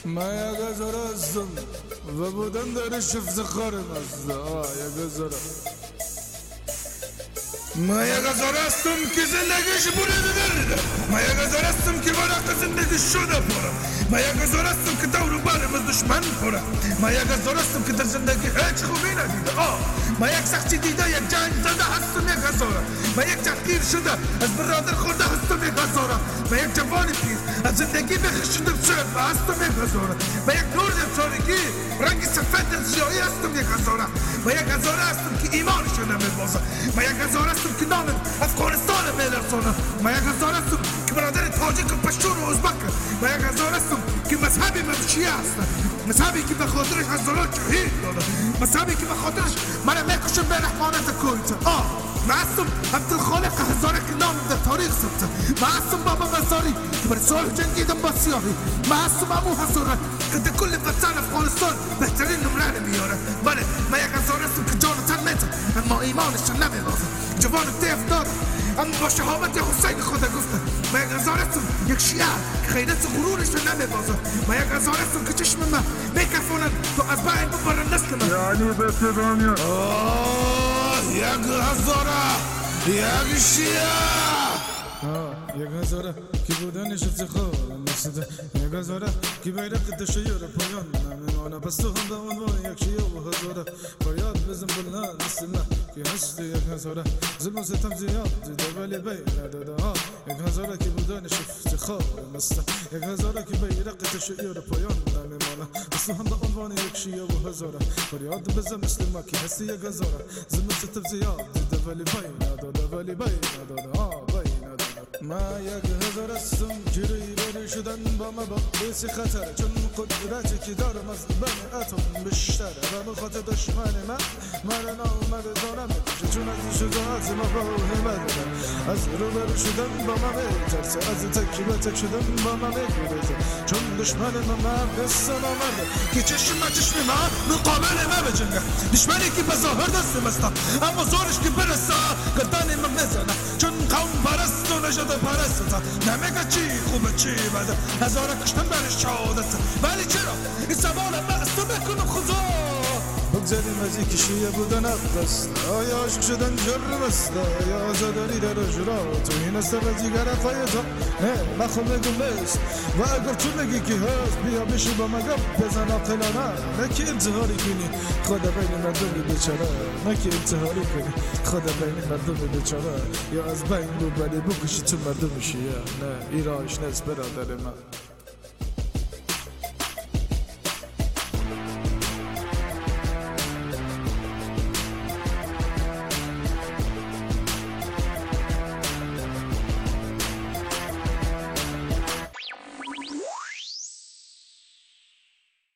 من یک هزار هستم و بودن درش افتخارم است. یک هزار. من یک هزار هستم که زندگیش بوده درده. من یک هزار هستم که ورق زندگی شده پره. من یک هزار هستم که دور و برم از دشمن پره. من یک هزار هستم که در زندگی هیچ خوبی ندیده. من یک سختی دیده، یک جنگ زده هستم یک هزاره. من یک تحقیر شده از برادر خورده هستم یک هزاره. من یک جوان پیر از زندگی بخشیدم شد و هستم یک هزاره. من یک نور در تاریکی رنگ سفید در سیاهی هستم یک هزاره. من یک هزاره هستم که ایمانش نمیبازه. من یک هزاره هستم که نام افغانستان میلرزانه. من یک هزاره هستم که برادر تاجیک و پشتون و ازبک. من یک هزاره هستم که مذهبی من شیعه هستم. مذهبی که به خاطرش هزاران شهید داده. مذهبی که به خاطرش من میکشم به رحمانت کویته. من هستم عبدالخالق هزاره که نام در تاریخ ثبته. من هستم بابا مزاری که بر صلح جنگیدم با سیاهی. من هستم امو هزاره که در کل وطن افغانستان بهترین نمره میاره. بله من یک هزاره هستم که جان تن میته اما ایمانش نمیبازه. جوان دیف داره اما با شهامت حسین خدا گفته. من یک هزاره هستم یک شیعه که خیرت غرورش نمیبازه. من یک هزاره هستم که چشم من میکفونن تو از بین ببرن نسل من. یعنی به تبانیه یک هزاره یک شیعه. یک هزاره که بودنش افتخار نسده. یک هزاره که بیرق تشییر پایان نمیمانه. پس تو هم به عنوان یک شیعه و هزاره فریاد بزن بلند مثل من که هستی. یک هزاره ظلم و ستم زیاد دیده ولی بین نداده. یک هزاره که بودنش افتخار نسده. یک هزاره که بیرق تشییر پایان نمیمانه. پس تو هم به عنوان یک شیعه و هزاره فریاد بزن مثل من که هستی. یک هزاره ظلم و ستم زیاد دیده ولی بین نداده. ولی بین نداده. من یک هزار هستم که روی شدن با من باعث خطر. چون قدرتی که دارم از بین اتم بیشتره و بخاطر دشمن من را نامده دارم میکشه. چون از شجاعت ما با همت از روبرو شدن با من میترسه. از تکی به تک شدن با من میگیرزه. چون دشمن من قصه نامرده که چشم من مقابل من بجنگه. دشمنی که به ظاهر دستم است اما زورش که برسه گردن من میزنه. چون قوم پرست و نژاد پرست نمیگه چی خوبه چی بده. هزاره کشتن برش شهادت. ولی چرا این سوال من از تو بکنم خدا؟ بگذاریم از این کشیه بودن اقدست. آیا عشق شدن جرم است؟ آیا آزاداری در اجرا تو این است و دیگر فایده؟ نه من خود میگم نیست و اگر تو میگی که هست بیا بشی با مگم بزن عقلانه. نه که انتحاری کنی خدا بین مردم بیچاره. نه که انتحاری کنی خدا بین مردم بیچاره. یا از بین ببری بکشی تو مردم شیعه. نه ایرانش نیست برادر من.